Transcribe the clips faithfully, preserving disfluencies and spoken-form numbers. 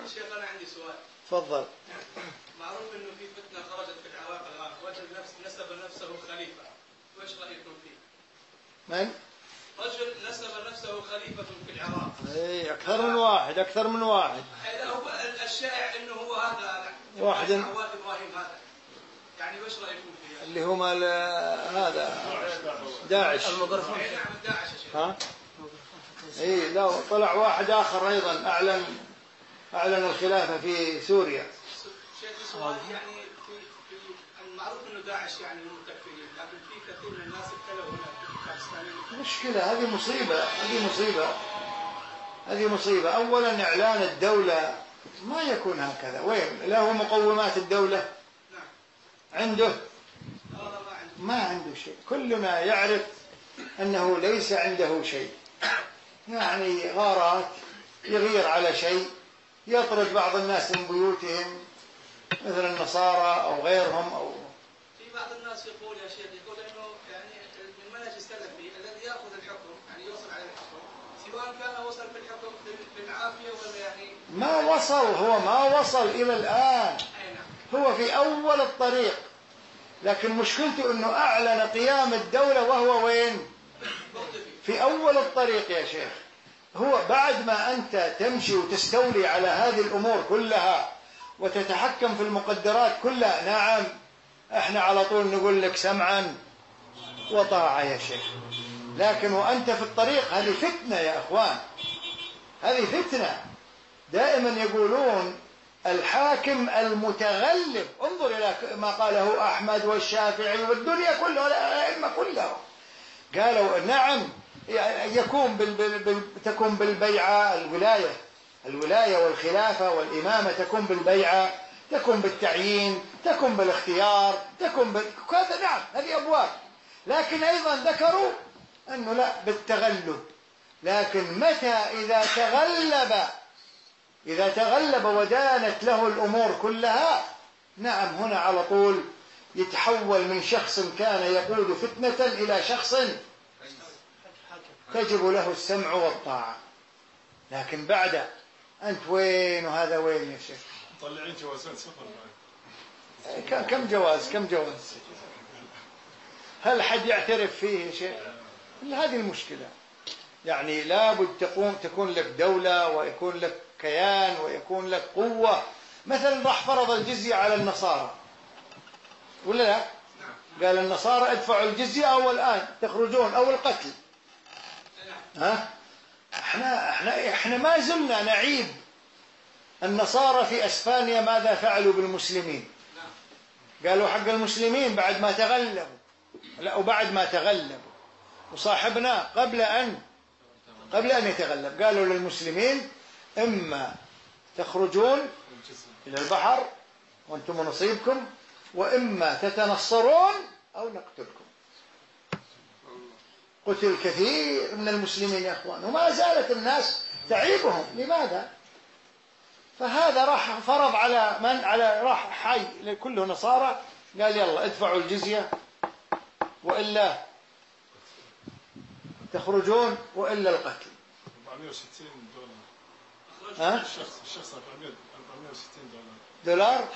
شيخ أنا عندي سؤال. تفضل. معروف إنه في فتنة خرجت في العراق الآن، وجد نفس نسب نفسه خليفة، وإيش رأيكم فيه؟ من؟ رجل نسب نفسه خليفة في العراق. إيه أكثر من واحد أكثر من واحد. هذا هو الشائع إنه هو هذا واحد عواد إبراهيم هذا. يعني وإيش رأيكم فيه؟ اللي هم هذا داعش. المقرفون. نعم داعش يا شيخ. ها؟ إيه لا طلع واحد آخر أيضا أعلن أعلن الخلافة في سوريا. شيخ سؤال يعني في في المعروف إنه داعش يعني متكفرين، لكن في كثير من الناس ابتلوا هنا في باكستان. مشكلة، هذه مصيبة هذه مصيبة هذه مصيبة. أولا إعلان الدولة ما يكون هكذا. وين له مقومات الدولة؟ نعم. عنده؟ لا لا ما عنده. ما عنده شيء. كلنا يعرف أنه ليس عنده شيء. يعني غارات، يغير على شيء، يطرد بعض الناس من بيوتهم مثل النصارى أو غيرهم. أو في بعض الناس يقول يا شيخ يقول إنه يعني المنهج السلفي الذي يأخذ الحكم يعني يوصل على الحكم سواء كان وصل في الحكم بالعافية ولا يعني ما وصل. هو ما وصل إلى الآن. أي نعم. هو في أول الطريق، لكن مشكلته أنه أعلن قيام الدولة وهو وين؟ في أول الطريق يا شيخ. هو بعد ما أنت تمشي وتستولي على هذه الأمور كلها وتتحكم في المقدرات كلها، نعم احنا على طول نقول لك سمعا وطاعة يا شيخ. لكن وأنت في الطريق هذه فتنة يا أخوان، هذه فتنة. دائما يقولون الحاكم المتغلب. انظر إلى ما قاله أحمد والشافعي والدنيا كلها الأئمة كلها، قالوا نعم يكون بال بال تكون بالبيعة الولاية الولاية والخلافة والإمامة تكون بالبيعة، تكون بالتعيين، تكون بالاختيار، تكون بال... هذا نعم هذه أبواب. لكن أيضا ذكروا أنه لا بالتغلب. لكن متى إذا تغلب إذا تغلب ودانت له الأمور كلها، نعم هنا على طول يتحول من شخص كان يقود فتنة إلى شخص تجب له السمع والطاعة. لكن بعد أنت وين وهذا وين يا شيخ؟ طلعين جوازات سفر معي. كم جواز كم جواز هل حد يعترف فيه يا شيخ؟ هذه المشكلة. يعني لابد تقوم تكون لك دولة ويكون لك كيان ويكون لك قوة. مثلا راح فرض الجزية على النصارى ولا لا؟ قال النصارى ادفعوا الجزية أو الآن تخرجون أو القتل. ها؟ احنا احنا احنا ما زلنا نعيب النصارى في اسبانيا ماذا فعلوا بالمسلمين. قالوا حق المسلمين بعد ما تغلبوا، لا وبعد ما تغلبوا وصاحبنا قبل ان قبل ان يتغلب قالوا للمسلمين اما تخرجون الى البحر وانتم نصيبكم، واما تتنصرون او نقتلكم. قتل كثير من المسلمين يا أخوان وما زالت الناس تعيبهم. لماذا؟ فهذا راح فرض على من؟ على راح حي لكله نصارى، قال يلا ادفعوا الجزية وإلا تخرجون وإلا القتل. أربعمائة وستين دولار. ها؟ الشخص الشخص أربعمائة وستين دولار.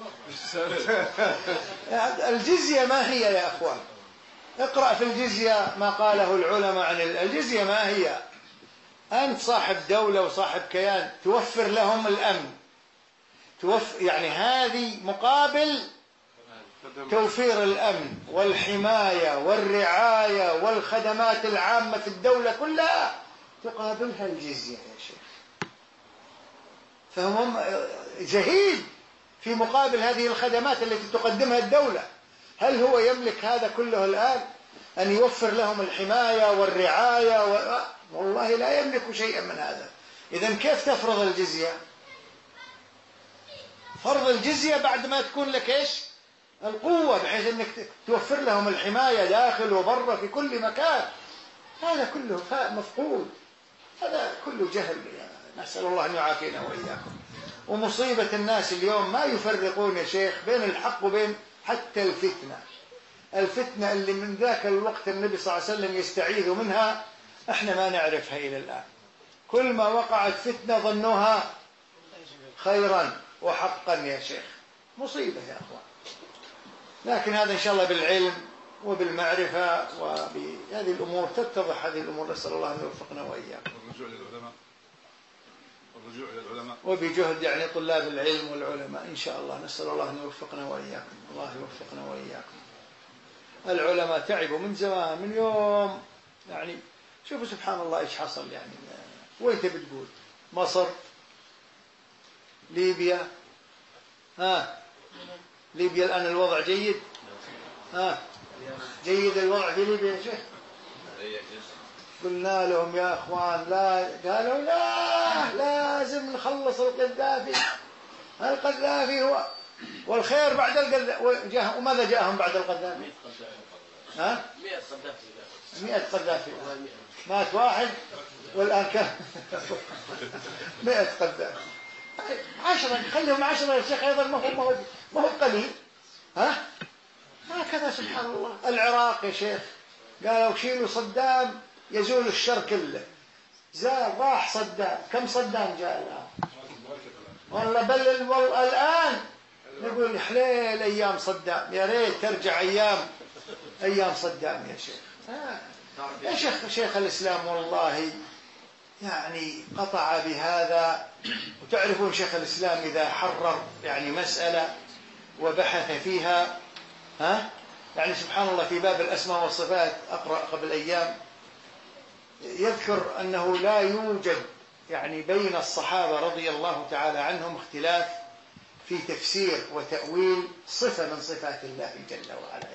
دولار؟ الجزية ما هي يا أخوان؟ اقرأ في الجزية ما قاله العلماء عن الجزية. ما هي؟ أنت صاحب دولة وصاحب كيان توفر لهم الأمن، توفر يعني هذه مقابل توفير الأمن والحماية والرعاية والخدمات العامة في الدولة كلها تقابلها الجزية يا شيخ. فهم جهيد في مقابل هذه الخدمات التي تقدمها الدولة. هل هو يملك هذا كله الآن أن يوفر لهم الحماية والرعاية و... والله لا يملك شيئا من هذا. إذن كيف تفرض الجزية؟ فرض الجزية بعد ما تكون لك إيش؟ القوة بحيث أنك توفر لهم الحماية داخل وبر في كل مكان. هذا كله مفقود، هذا كله جهل. نسأل الله أن يعافينا وإياكم. ومصيبة الناس اليوم ما يفرقون يا شيخ بين الحق وبين حتى الفتنة. الفتنة اللي من ذاك الوقت النبي صلى الله عليه وسلم يستعيذ منها احنا ما نعرفها إلى الآن. كل ما وقعت فتنة ظنوها خيرا وحقا يا شيخ. مصيبة يا أخوان. لكن هذا إن شاء الله بالعلم وبالمعرفة وبهذه الأمور تتضح هذه الأمور. نسأل الله أن يوفقنا وإياكم. والرجوع للعلماء والرجوع إلى العلماء وبجهد يعني طلاب العلم والعلماء إن شاء الله. نسأل الله أن يوفقنا وإياكم. الله يوفقنا وإياكم. العلماء تعبوا من زمان، من يوم يعني شوفوا سبحان الله إيش حصل يعني. وين تبي تقول؟ مصر، ليبيا، ها ليبيا الآن الوضع جيد؟ ها جيد الوضع في ليبيا يا شيخ؟ قلنا لهم يا أخوان لا، قالوا لا لازم نخلص القذافي. القذافي هو والخير بعد القذافي. وماذا جاءهم بعد القذافي؟ ها؟ مئة قذافي. مئة قذافي. مات واحد والآن كم؟ مئة قذافي. عشرة، خليهم عشرة يا شيخ أيضا، ما هو ما هو قليل. ها؟ هكذا سبحان الله. العراق يا شيخ قالوا شيلوا صدام يزول الشر كله. زال راح صدام. كم صدام جاء الآن؟ والله بل والله الآن نقول حليل أيام صدام. يا ريت ترجع أيام أيام صدام يا شيخ. آه. يا شيخ شيخ الإسلام والله يعني قطع بهذا. وتعرفون شيخ الإسلام إذا حرر يعني مسألة وبحث فيها، ها يعني سبحان الله في باب الأسماء والصفات أقرأ قبل أيام يذكر أنه لا يوجد يعني بين الصحابة رضي الله تعالى عنهم اختلاف في تفسير وتأويل صفة من صفات الله جل وعلا.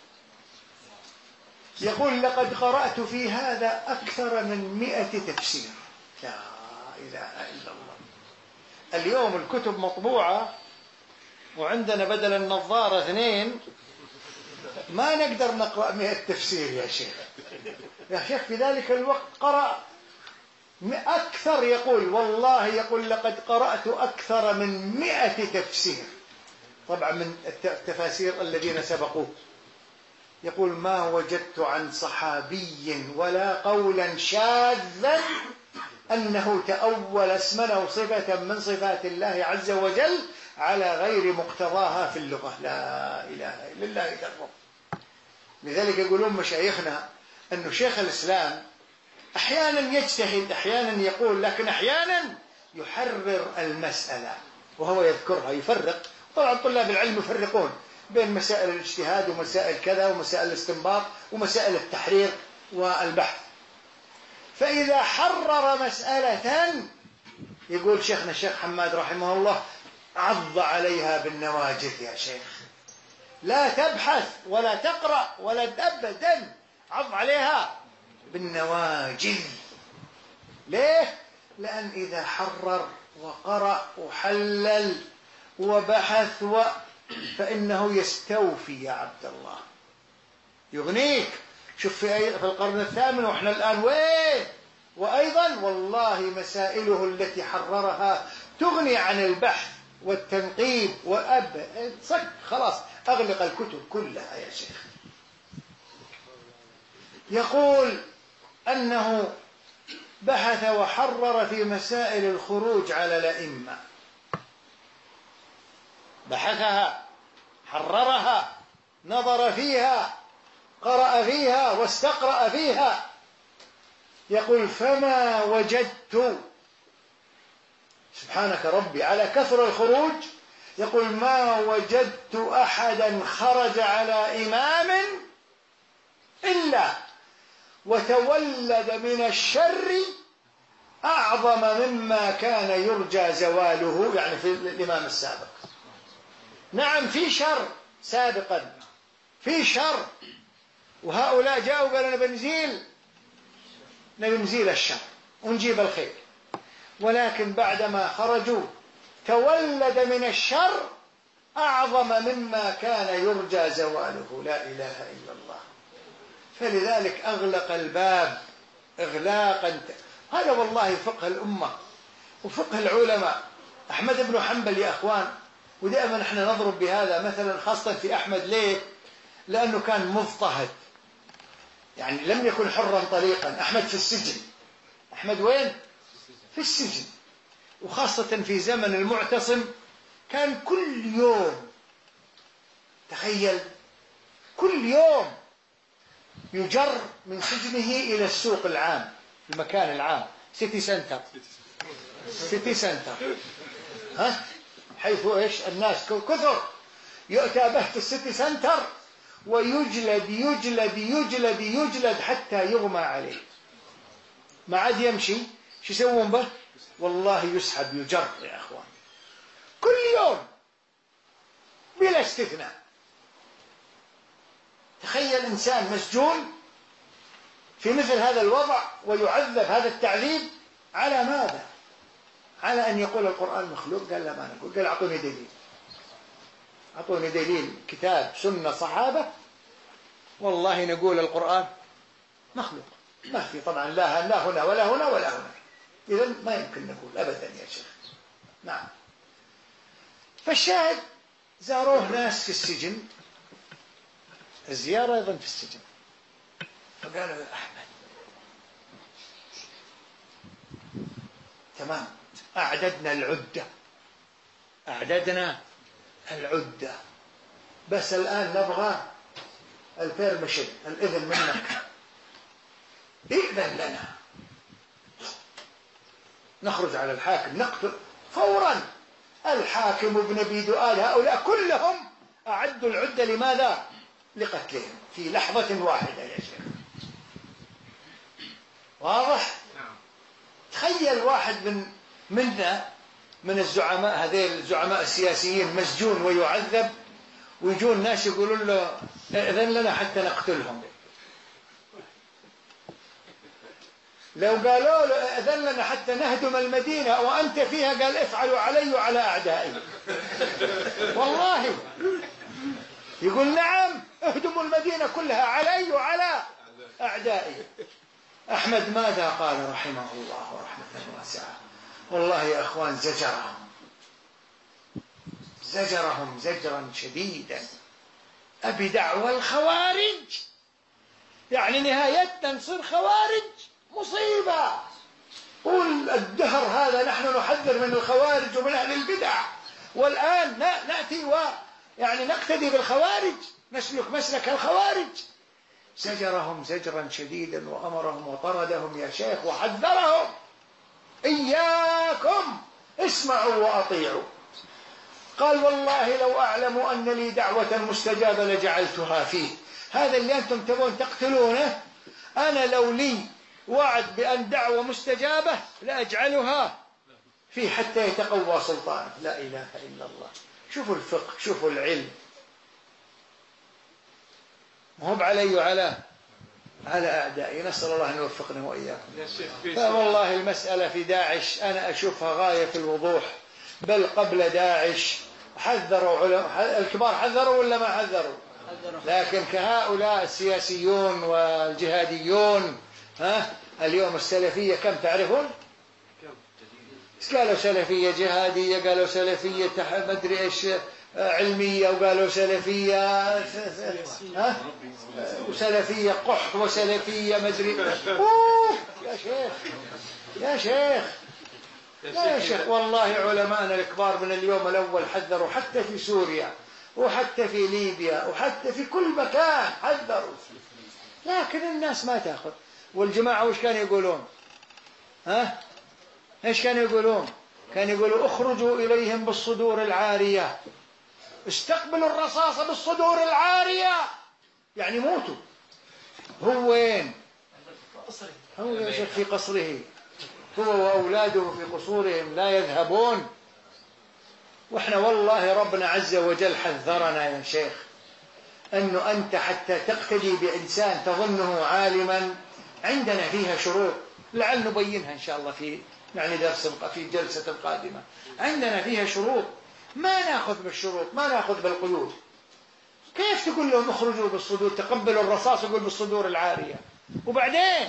يقول لقد قرأت في هذا أكثر من مئة تفسير. لا إله إلا الله. اليوم الكتب مطبوعة وعندنا بدل النظارة اثنين، ما نقدر نقرأ مئة تفسير يا شيخ. يا شيخ في ذلك الوقت قرأ أكثر. يقول والله يقول لقد قرأت أكثر من مئة تفسير، طبعا من التفاسير الذين سبقوه. يقول ما وجدت عن صحابي ولا قولا شاذا أنه تأول اسما أو صفة من صفات الله عز وجل على غير مقتضاها في اللغة. لا إله إلا الله يكرم. لذلك يقولون مشايخنا أنه شيخ الإسلام أحيانا يجتهد، أحيانا يقول، لكن أحيانا يحرر المسألة وهو يذكرها، يفرق. طبعا طلاب العلم يفرقون بين مسائل الاجتهاد ومسائل كذا ومسائل الاستنباط ومسائل التحرير والبحث. فإذا حرر مسألة يقول شيخنا الشيخ حماد رحمه الله عض عليها بالنواجذ يا شيخ، لا تبحث ولا تقرأ ولا أبدا، عض عليها بالنواجذ. ليه؟ لأن إذا حرر وقرأ وحلل وبحث و... فإنه يستوفي يا عبد الله، يغنيك. شوف في, أي... في القرن الثامن وإحنا الآن وين. وأيضا والله مسائله التي حررها تغني عن البحث والتنقيب وأب صك خلاص أغلق الكتب كلها يا شيخ. يقول أنه بحث وحرر في مسائل الخروج على الأئمة، بحثها حررها نظر فيها قرأ فيها واستقرأ فيها. يقول فما وجدت، سبحانك ربي على كثر الخروج، يقول ما وجدت أحدا خرج على إمام إلا وتولد من الشر أعظم مما كان يرجى زواله، يعني في الإمام السابق. نعم في شر سابقا، في شر، وهؤلاء جاءوا قالوا نبي نزيل نبي نزيل الشر ونجيب الخير، ولكن بعدما خرجوا تولد من الشر أعظم مما كان يرجى زواله. لا إله إلا الله. فلذلك أغلق الباب إغلاقا. هذا والله فقه الأمة وفقه العلماء. أحمد بن حنبل يا أخوان، ودائما نحن نضرب بهذا مثلا خاصة في أحمد. ليه؟ لأنه كان مضطهد، يعني لم يكن حرا طليقا. أحمد في السجن. أحمد وين؟ في السجن. وخاصة في زمن المعتصم كان كل يوم، تخيل، كل يوم يجر من سجنه إلى السوق العام، المكان العام، سيتي سنتر، سيتي سنتر، ها، حيث إيش الناس كثر، يؤتى به في السيتي سنتر ويجلد يجلد يجلد يجلد حتى يغمى عليه، ما عاد يمشي. شو يسوون به؟ والله يسحب يجر يا أخوان، كل يوم بلا استثناء. تخيل إنسان مسجون في مثل هذا الوضع ويعذب هذا التعذيب على ماذا؟ على أن يقول القرآن مخلوق. قال لا ما نقول. قال أعطوني دليل، أعطوني دليل، كتاب سنة صحابة، والله نقول القرآن مخلوق. ما في طبعا لا لا هنا ولا هنا ولا هنا، إذن ما يمكن نقول أبدا يا شيخ. نعم. فالشاهد زاروه ناس في السجن، الزيارة أيضا في السجن، فقالوا يا أحمد تمام، أعددنا العدة، أعددنا العدة، بس الآن نبغى البيرميشن، الإذن منك، إذن لنا نخرج على الحاكم نقتل فورا. الحاكم وابن أبي دؤاد هؤلاء كلهم أعدوا العدة لماذا؟ لقتلهم في لحظة واحدة يا شيخ. واضح؟ تخيل واحد من منا من الزعماء، هذين الزعماء السياسيين، مسجون ويعذب، ويجون ناس يقولون له ائذن لنا حتى نقتلهم. لو قالوا له ائذن لنا حتى نهدم المدينة وأنت فيها، قال افعلوا علي وعلى أعدائي. والله يقول نعم اهدموا المدينة كلها علي وعلى أعدائي. أحمد ماذا قال رحمه الله رحمة واسعة؟ والله يا أخوان زجرهم زجرهم زجرا شديدا. أبي دعوى الخوارج، يعني نهايتنا نصير خوارج، مصيبة. قول الدهر هذا نحن نحذر من الخوارج ومن أهل البدع، والآن نأتي و يعني نقتدي بالخوارج، نسلك مسلك الخوارج. زجرهم زجرا شديدا وأمرهم وطردهم يا شيخ وحذرهم: إياكم اسمعوا وأطيعوا. قال: والله لو أعلم أن لي دعوة مستجابة لجعلتها فيه. هذا اللي أنتم تبون تقتلونه، أنا لو لي وعد بأن دعوة مستجابة لأجعلها فيه حتى يتقوى سلطانه. لا إله إلا الله. شوفوا الفقه، شوفوا العلم، مهم علي وعلى على أعدائي. نسأل الله أن يوفقنا وإياكم. فوالله المسألة في داعش أنا أشوفها غاية في الوضوح، بل قبل داعش حذروا علماء الكبار، حذروا ولا ما حذروا؟ لكن كهؤلاء السياسيون والجهاديون، ها اليوم السلفية كم تعرفون؟ قالوا سلفية جهادية، قالوا سلفية مدري إيش علمية، وقالوا سلفية ها وسلفية قح، وسلفية مدري. أوه يا شيخ يا شيخ يا شيخ، والله علماءنا الكبار من اليوم الأول حذروا، حتى في سوريا وحتى في ليبيا وحتى في كل مكان حذروا، لكن الناس ما تأخذ. والجماعة وش كانوا يقولون؟ ها ايش كانوا يقولون؟ كانوا يقولوا: اخرجوا إليهم بالصدور العارية، استقبلوا الرصاص بالصدور العارية، يعني موتوا. هو وين؟ هو يا شيخ في قصره، هو وأولاده في قصورهم لا يذهبون. وإحنا والله ربنا عز وجل حذرنا يا شيخ أنه أنت حتى تقتدي بإنسان تظنه عالما، عندنا فيها شروط، لعل نبينها إن شاء الله في يعني درس في جلسة قادمة. عندنا فيها شروط، ما نأخذ بالشروط، ما نأخذ بالقيود. كيف تقول لهم اخرجوا بالصدور، تقبلوا الرصاص ويقول بالصدور العارية، وبعدين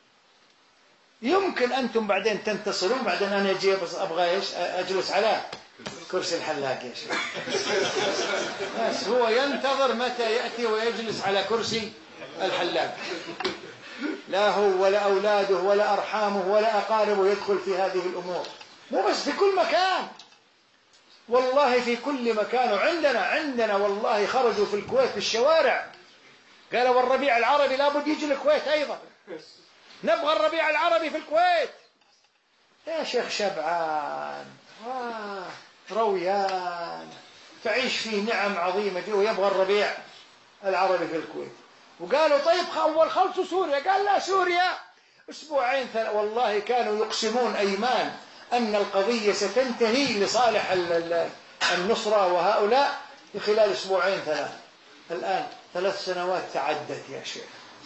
يمكن أنتم بعدين تنتصرون، بعدين أنا أجي بس أبغى إيش أجلس على كرسي الحلاق يا شيخ. بس هو ينتظر متى يأتي ويجلس على كرسي الحلاق، لا هو ولا أولاده ولا أرحامه ولا أقاربه يدخل في هذه الأمور. مو بس في كل مكان، والله في كل مكان. وعندنا عندنا والله خرجوا في الكويت في الشوارع قالوا والربيع العربي لابد يجي الكويت أيضا، نبغى الربيع العربي في الكويت. يا شيخ شبعان آه رويان تعيش فيه نعم عظيمة دي ويبغى الربيع العربي في الكويت. وقالوا طيب أول خلصوا سوريا، قال لا سوريا أسبوعين ثلاثة، والله كانوا يقسمون أيمان أن القضية ستنتهي لصالح النصرة وهؤلاء في خلال أسبوعين ثلاثة. الآن ثلاث سنوات تعدت يا شيخ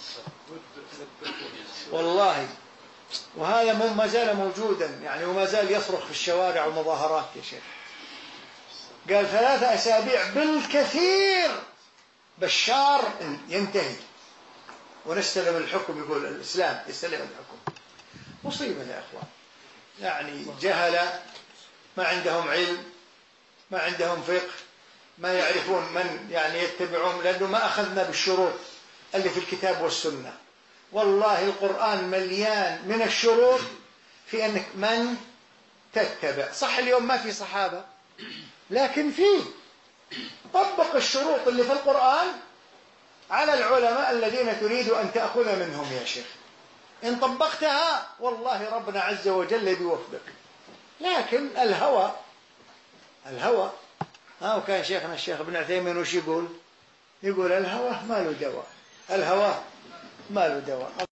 والله، وهذا ما زال موجودا يعني، وما زال يصرخ في الشوارع والمظاهرات يا شيخ. قال ثلاثة أسابيع بالكثير بشار ينتهي ونستلم الحكم، يقول الإسلام يستلم الحكم. مصيبة يا أخوان، يعني جهلة ما عندهم علم، ما عندهم فقه، ما يعرفون من يعني يتبعون، لأنه ما أخذنا بالشروط اللي في الكتاب والسنة. والله القرآن مليان من الشروط في أنك من تتبع. صح اليوم ما في صحابة، لكن فيه طبق الشروط اللي في القرآن على العلماء الذين تريد أن تأخذ منهم يا شيخ. إن طبقتها والله ربنا عز وجل بيوفقك. لكن الهوى الهوى ها، وكان شيخنا الشيخ ابن عثيمين وش يقول؟ يقول الهوى ما له دواء، الهوى ما له دواء.